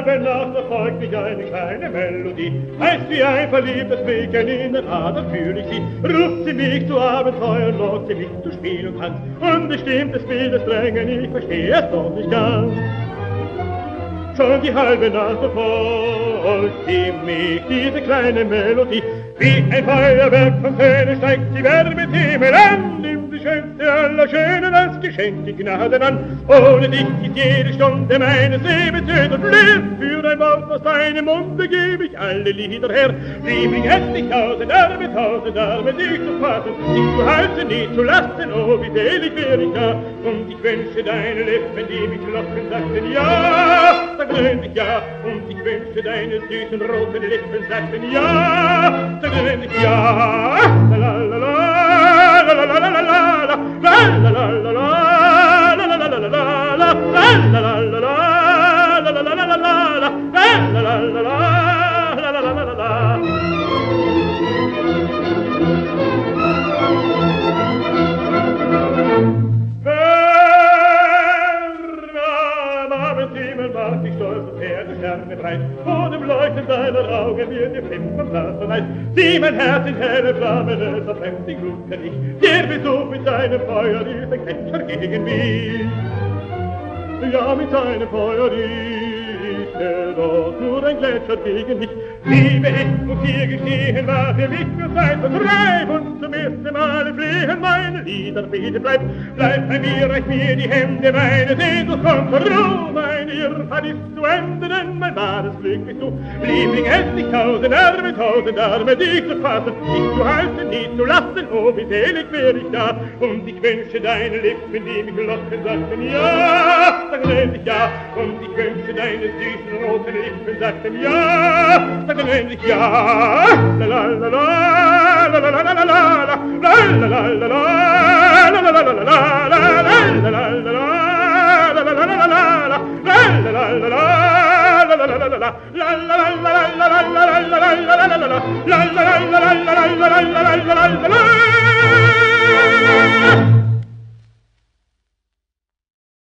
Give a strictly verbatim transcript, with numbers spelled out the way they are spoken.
halbe Nacht erfolgt mich eine kleine Melodie. Heißt wie ein verliebtes Mädchen in der Ader fühl ich sie. Ruft sie mich zu Abenteuer, lockt sie mich zu Spiel und Tanz. Unbestimmtes wildes Drängen, ich verstehe es doch nicht ganz. Schon die halbe Nacht verfolgt sie mich, diese kleine Melodie. Wie ein Feuerwerk von Tönen steigt die Wärme mit Himmel an. Nimm die schönste aller Schönen als Geschenk die Gnade an. Ohne dich ist jede Stunde meines Lebens öd und leer. Für ein Wort aus deinem Munde gebe ich alle Lieder her. Liebling, hätt dich tausend Arme, tausend Arme, dich zu fassen, dich zu halten, nie zu lassen. Oh, wie selig wär ich da. Und ich wünsche deine Lippen, die mich locken, sagten ja. Sagten ich ja. Und ich wünsche deine süßen roten Lippen, sagten ja. Sagten ich ja. La la la la la la la la la la la la la vor dem Leuchten deiner Augen wird die Flimmern blasen heiß. Sieh mein Herz in helle Flammen, es verbrennt die Glut für dich. Der Besuch mit seinem Feuer ist ein Gletscher gegen mich. Ja, mit seinem Feuer ist er doch nur ein Gletscher gegen mich. Liebe, ich muss dir gestehen, war für mich nur Zeit und Treib. Und zum ersten Mal fliehen meine Lieder, bitte bleib. Bleib bei mir, reich mir die Hände, meine Sehnsucht kommt zur Ruhe. Meine Irrfahrt ist zu Ende, denn mein wahres Glück bist du. Liebling, hält dich tausend Arme, tausend Arme, dich zu fassen, dich zu halten, nie zu lassen. Oh, wie selig wär ich da. Und ich wünsche deine Lippen, die mich locken, sagten ja. Sagten ich ja. Und ich wünsche deine süßen roten Lippen, sagten ja. Sagten endlich ja. La la la la la la la la la la la la la la la la la la la la